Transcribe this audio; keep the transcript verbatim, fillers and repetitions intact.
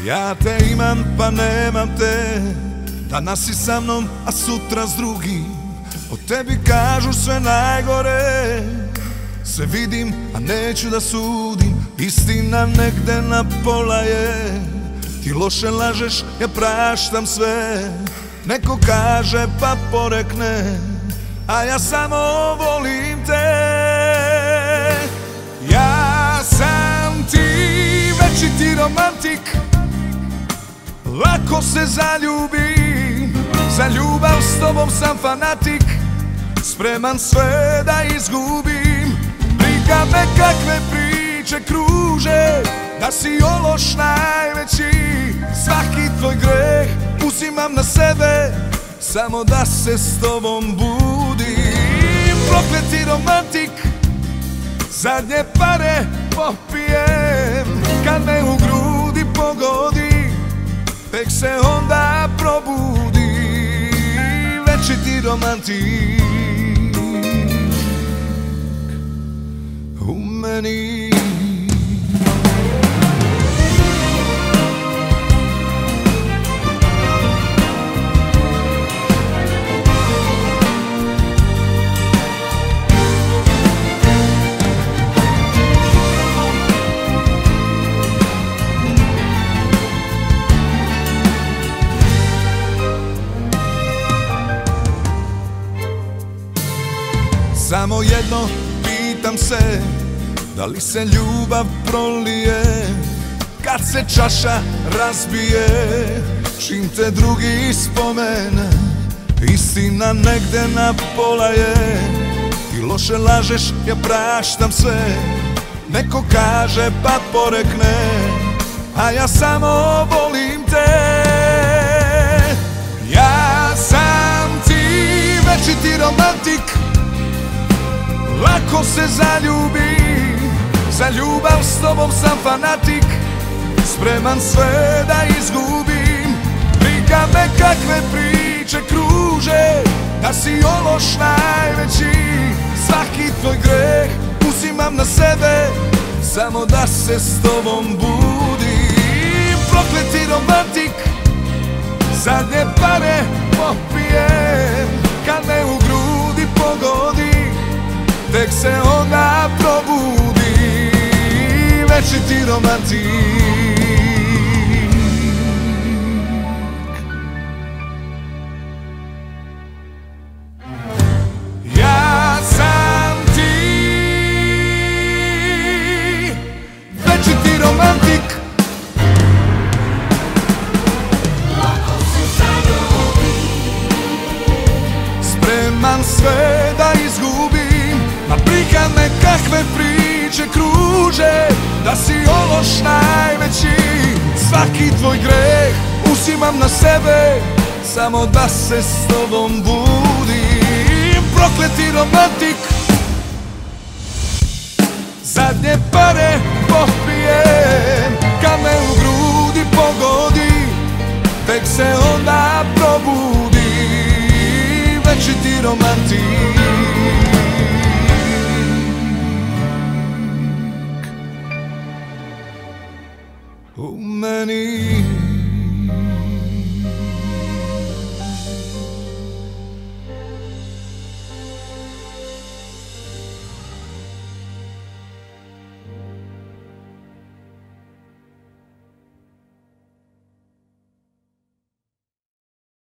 Ja te imam pa nemam te, danas si sa mnom a sutra s drugim. O tebi kažu sve najgore, sve vidim a neću da sudim. Istina negde na pola je, ti loše lažeš, ja praštam sve. Neko kaže pa porekne, a ja samo volim te. Ja sam ti večiti romantik, lako se zaljubim, za ljubav s tobom sam fanatik, spreman sve da izgubim. Briga me kakve priče kruže, da si ološ najveći. Svaki tvoj greh uzimam na sebe, samo da se s tobom budim. Prokleti romantik, zadnje pare popijem, kad me u grudi pogodi, tek se onda probudi. Večiti romantik u meni. Samo jedno pitam se, da li se ljubav prolije kad se čaša razbije, čim te drugi spomene. Istina negde na pola je, ti loše lažeš, ja praštam sve. Neko kaže pa porekne, a ja samo volim te. Ja sam ti večiti romantik, lako se zaljubim, za ljubav s tobom sam fanatik, spreman sve da izgubim. Briga me kakve priče kruže, da si ološ najveći. Svaki tvoj greh uzimam na sebe, samo da se s tobom budim. Prokleti romantik, zadnje pare popijem, kad me u grudi pogodi, tek se onda probudi. Večiti romantik. Ja sam ti večiti romantik, lako se zaljubi, spreman sve da izgubim. A briga me kakve priče kruže, da si ološ najveći. Svaki tvoj greh uzimam na sebe, samo da se s tobom budim. Prokleti romantik, zadnje pare popijem, kad me u grudi pogodi, tek se onda probudi. Večiti romantik u meni.